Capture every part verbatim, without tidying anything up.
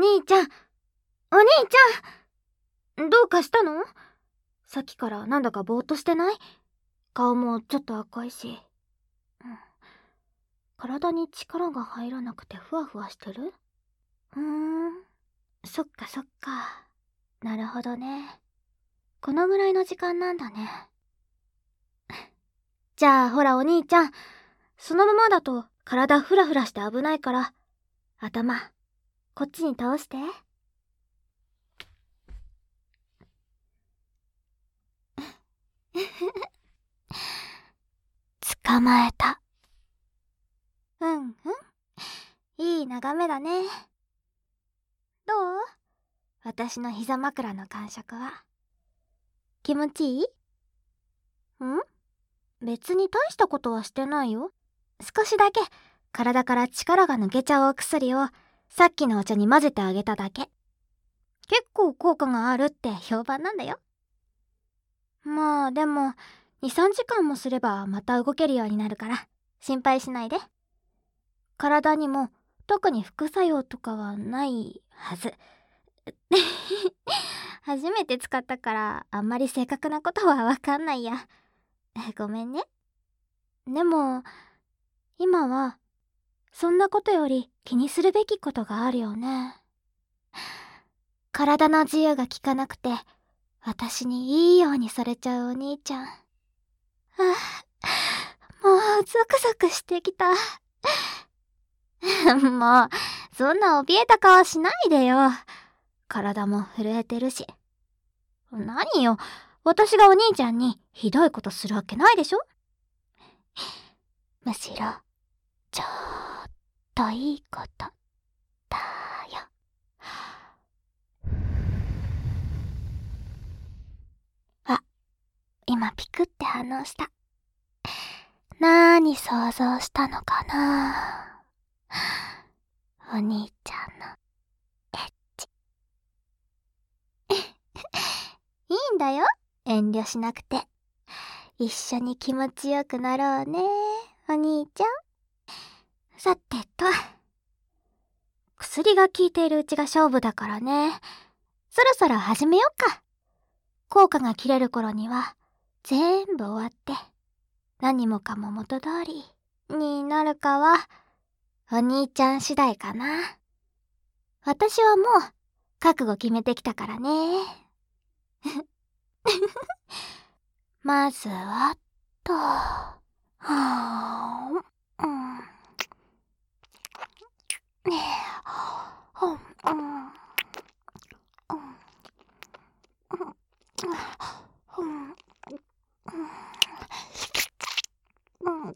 兄ちゃん、お兄ちゃん、どうかしたの？さっきからなんだかぼーっとしてない？顔もちょっと赤いし。うん。体に力が入らなくてふわふわしてる？うーん。そっかそっか。なるほどね。このぐらいの時間なんだね。じゃあほらお兄ちゃん、そのままだと体フラフラして危ないから、頭、こっちに倒して。捕まえた。うんうん。いい眺めだね。どう？私の膝枕の感触は。気持ちいい？ん？別に大したことはしてないよ。少しだけ体から力が抜けちゃうお薬をさっきのお茶に混ぜてあげただけ。結構効果があるって評判なんだよ。まあでもに、さんじかんもすればまた動けるようになるから心配しないで。体にも特に副作用とかはないはず。初めて使ったからあんまり正確なことはわかんないや。ごめんね。でも今はそんなことより気にするべきことがあるよね。体の自由が利かなくて私にいいようにされちゃうお兄ちゃん。ああ、もうゾクゾクしてきた。もうそんな怯えた顔しないでよ。体も震えてるし。何よ、私がお兄ちゃんにひどいことするわけないでしょ。むしろちょっといいことだよ。あ、今ピクって反応した。なーに想像したのかな？お兄ちゃんのエッチ。いいんだよ、遠慮しなくて。一緒に気持ちよくなろうね、お兄ちゃん。さてと、薬が効いているうちが勝負だからね。そろそろ始めよっか。効果が切れる頃には全部終わって何もかも元通りになるかはお兄ちゃん次第かな。私はもう覚悟決めてきたからね。まずはと、はぁ、うん、ねえ、うん、うん、うん、うん、うん、うん、うん、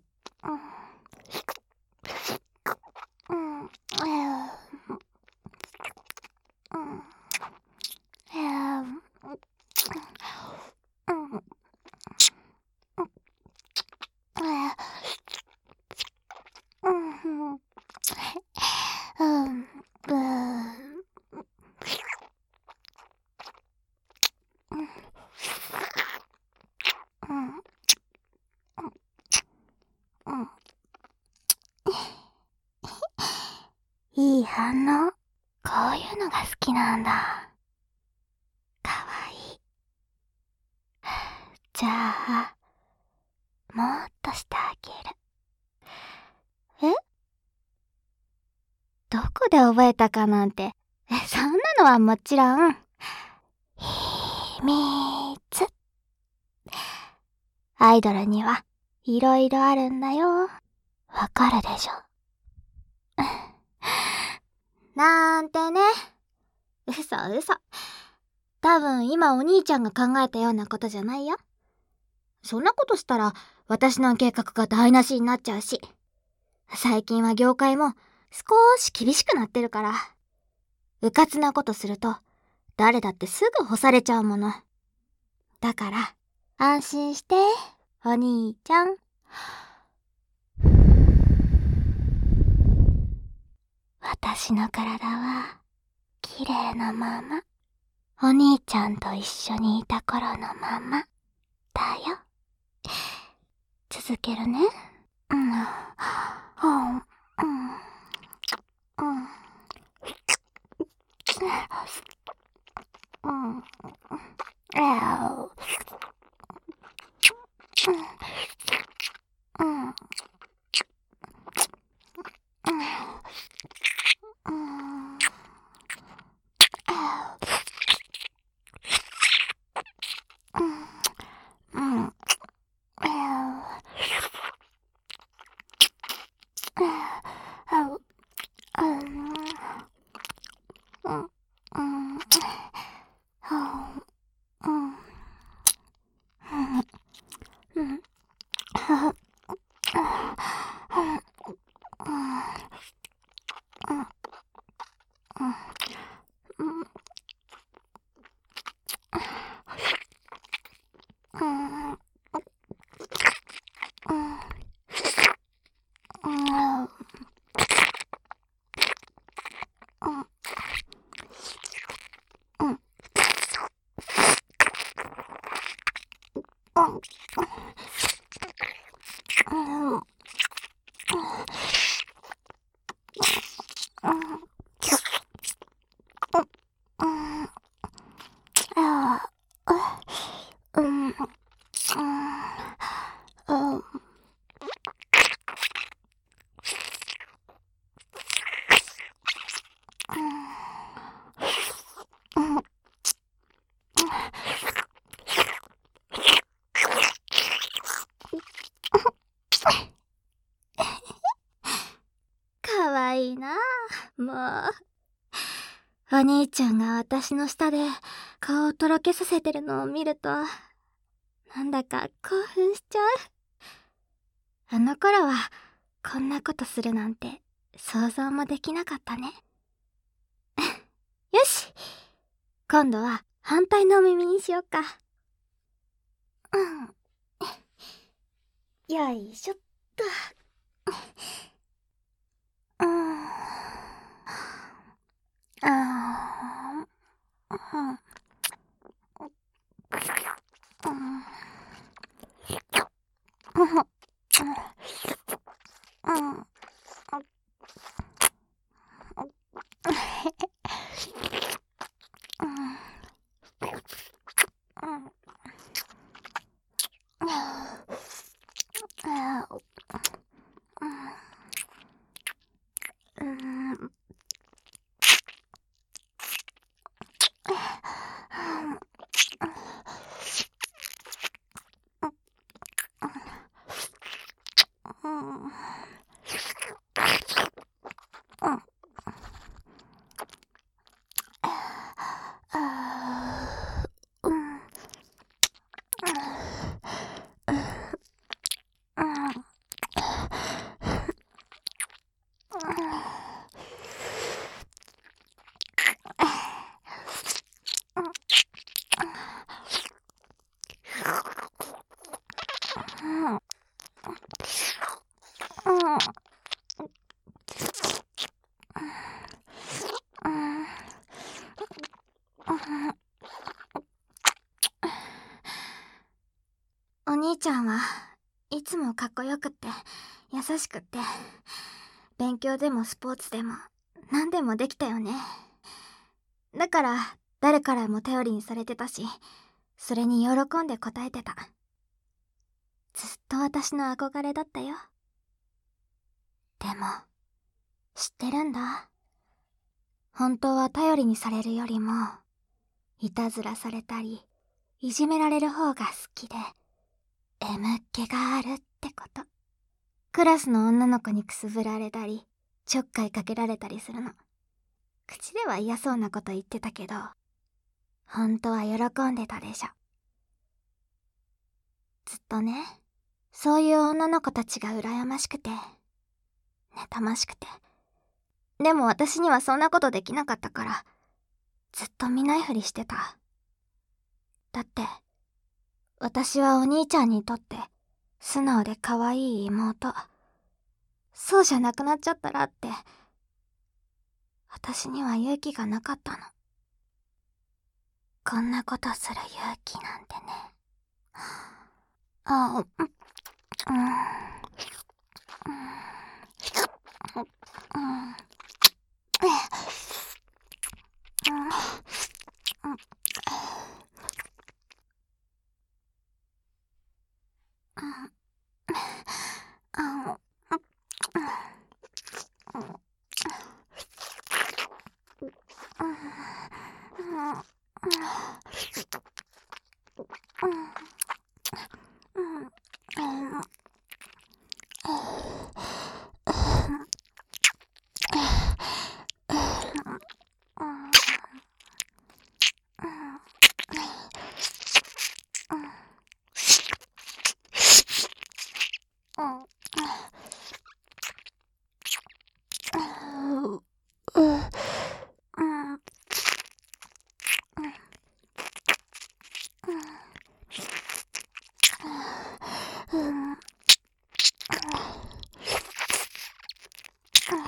いい反応。こういうのが好きなんだ。かわいい。じゃあ、もっとしてあげる。え？どこで覚えたかなんて、そんなのはもちろん、秘密。アイドルにはいろいろあるんだよ。わかるでしょ。なんてね。嘘嘘。多分今お兄ちゃんが考えたようなことじゃないよ。そんなことしたら私の計画が台無しになっちゃうし。最近は業界も少し厳しくなってるから。うかつなことすると誰だってすぐ干されちゃうもの。だから安心してお兄ちゃん。私の体は綺麗なまま、お兄ちゃんと一緒にいた頃のままだよ。続けるね。うん、うん、うん、うん。 かわいいなあ、もう。お兄ちゃんが私の下で顔をとろけさせてるのを見ると、なんだか興奮しちゃう。あの頃はこんなことするなんて想像もできなかったね。よし、今度は反対のお耳にしようか。うん。よいしょっと。うん。あー。うん。うん。お兄ちゃんはいつもかっこよくって優しくって、勉強でもスポーツでも何でもできたよね。だから誰からも頼りにされてたし、それに喜んで答えてた。ずっと私の憧れだったよ。でも知ってるんだ。本当は頼りにされるよりもいたずらされたりいじめられる方が好きで、えむっ気があるってこと。クラスの女の子にくすぶられたりちょっかいかけられたりするの。口では嫌そうなこと言ってたけど、本当は喜んでたでしょ。ずっとね、そういう女の子たちが羨ましくて妬ましくて、でも私にはそんなことできなかったから、ずっと見ないふりしてた。だって私はお兄ちゃんにとって素直で可愛い妹。そうじゃなくなっちゃったらって、私には勇気がなかったの。こんなことする勇気なんてね。あ、うん、うん、うん、うん、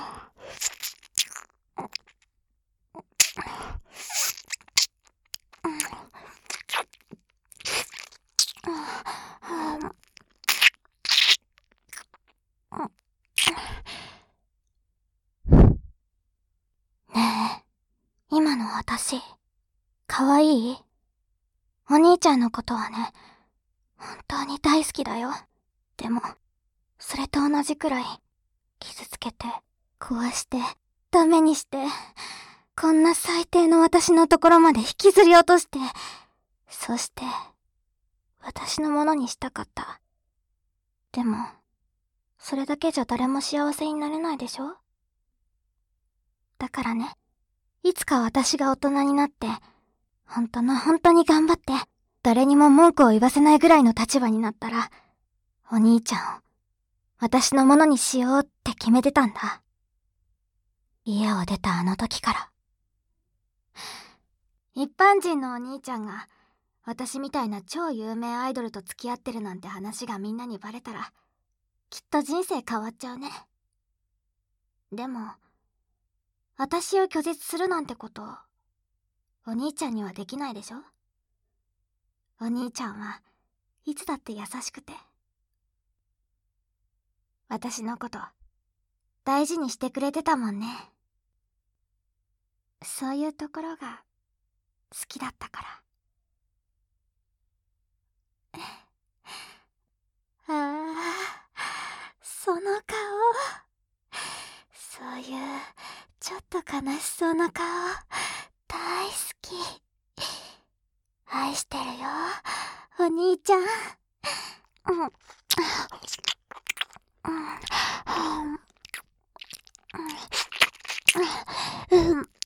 ねえ、今の私、かわいい？お兄ちゃんのことはね、本当に大好きだよ。でも、それと同じくらい、傷つけて、壊して、ダメにして、こんな最低の私のところまで引きずり落として、そして、私のものにしたかった。でも、それだけじゃ誰も幸せになれないでしょ？だからね、いつか私が大人になって、本当の本当に頑張って、誰にも文句を言わせないぐらいの立場になったら、お兄ちゃんを、私のものにしようって決めてたんだ。家を出たあの時から。一般人のお兄ちゃんが、私みたいな超有名アイドルと付き合ってるなんて話がみんなにバレたら、きっと人生変わっちゃうね。でも、私を拒絶するなんてこと、お兄ちゃんにはできないでしょ？お兄ちゃんはいつだって優しくて。私のこと、大事にしてくれてたもんね。そういうところが、好きだったから。ああ、その顔。そういう、ちょっと悲しそうな顔、大好き。愛してるよ、お兄ちゃん。うん。うん。うん。